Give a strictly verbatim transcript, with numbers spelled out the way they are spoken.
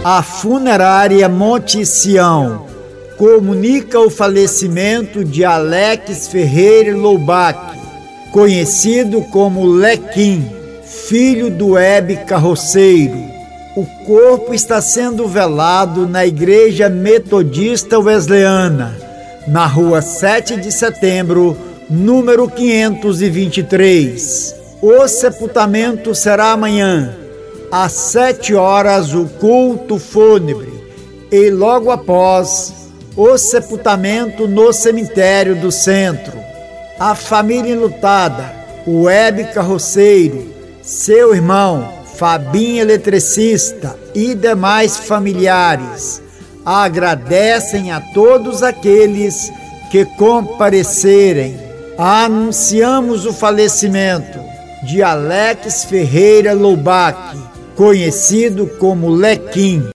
A funerária Monte Sião comunica o falecimento de Alex Ferreira Loubach, conhecido como Lequim, filho do Hebe Carroceiro. O corpo está sendo velado na Igreja Metodista Wesleyana, na rua sete de setembro, número quinhentos e vinte e três. O sepultamento será amanhã, às sete horas, o culto fúnebre, e logo após, o sepultamento no cemitério do centro. A família enlutada, o Hebe Carroceiro, seu irmão, Fabinho eletricista e demais familiares, agradecem a todos aqueles que comparecerem. Anunciamos o falecimento de Alex Ferreira Loubach, conhecido como Lequim.